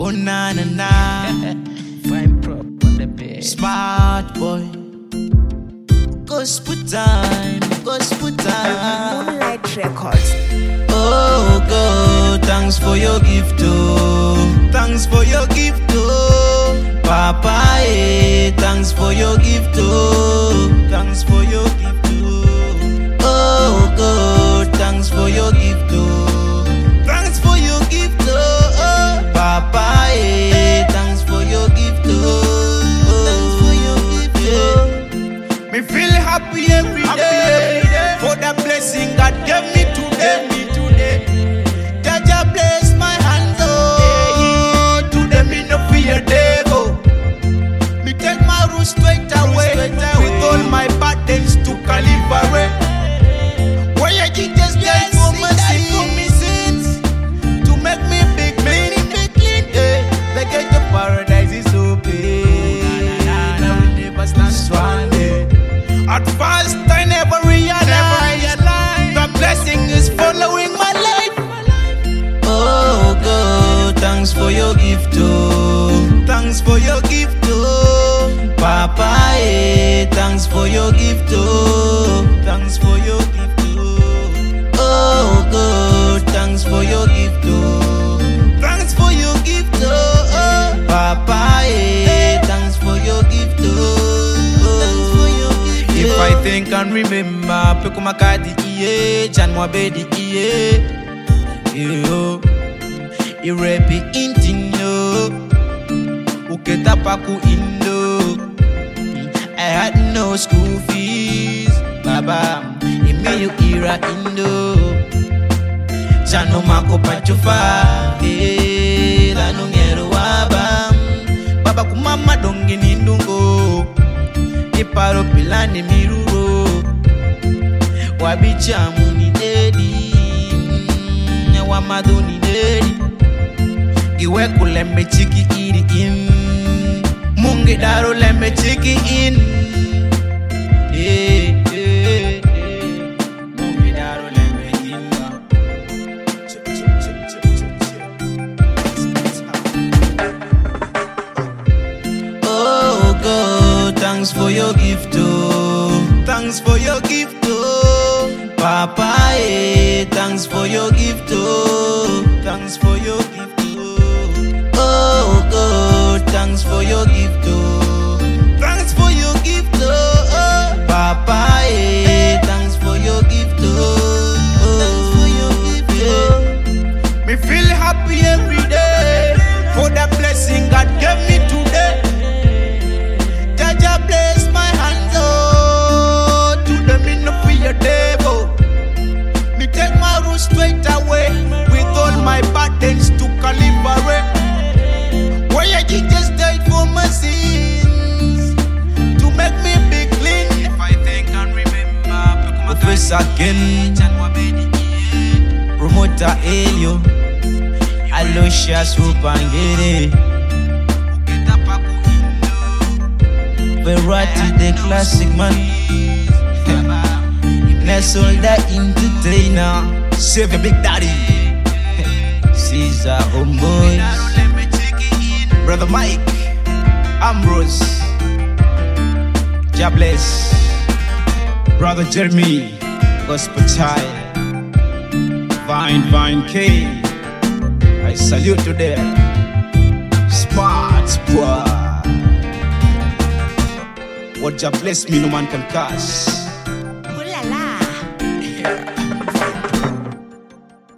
Oh na na na. Fine prop on the bed. Smart boy. Gospel time. Gospel time. Moonlight Records. Oh God, thanks for your gift, oh. Thanks for your gift, oh. Papa, thanks for your gift, oh. Thanks for your gift, oh. Oh God, thanks for your gift, oh. Thanks for your gift, oh. Papa, thanks for your gift, oh. Thanks for your gift, oh. Me feel happy every day for the blessing God gave me today. Jaja bless my hands, oh. Today me no fear devil. Me take my roots straight away with all my burdens to Calvary. Where you Jesus died for my sins to make me big, clean. The gate of paradise is open. I will never stand stranded. At first I never realized the blessing is following my life. Oh God, thanks for your gift, oh. Thanks for your gift, oh. Papa, thanks for your gift, oh. Thanks for your gift, oh. Oh God, thanks for your gift, oh. Thanks for your gift, oh. Papa, thanks for your gift, oh. Thanks for your gift, oh. If I think and remember, Pekumakadi iye, Janwabedi iye, yo. Irepi intino, uketapaku indo. I had no school fees, Baba. Imeyu ira indo. Jano mako pachufa, lanungero wabam. Baba kumama dongi nindungo, iparo pilani miruro. Wabichamu ni dedi, wamadu ni dedi. Iwe kulembe chiki iri in, mungi daro lembe chiki in. Mungi daro lembe in. Oh God, thanks for your gift, oh. Thanks for your gift, oh. Papa, thanks for your gift, oh. Thanks for your gift. Oh God, thanks for your gift, oh. Thanks for your gift, oh. Papa, thanks for your gift, oh. Thanks for your gift, oh. Me feel happy every day for the blessing God gave me today. Jaja bless my hands, oh. Today me no fear devil. Me take my roots straight away with all my burdens to Calvary. Where Jesus died for my sins to make me big, clean. If I think and remember, Professor Ken, Promoter Elio, Aloysius Upangere, Verratti the classic man, Nestle the entertainer, Save the Big Daddy, Caesar Homeboys, Brother Mike, Ambrose, Jobless, Brother Jeremy, Gospel Child, Vine K. I salute you there. Smart boy. What Jah bless me, no man can curse. Ooh la la.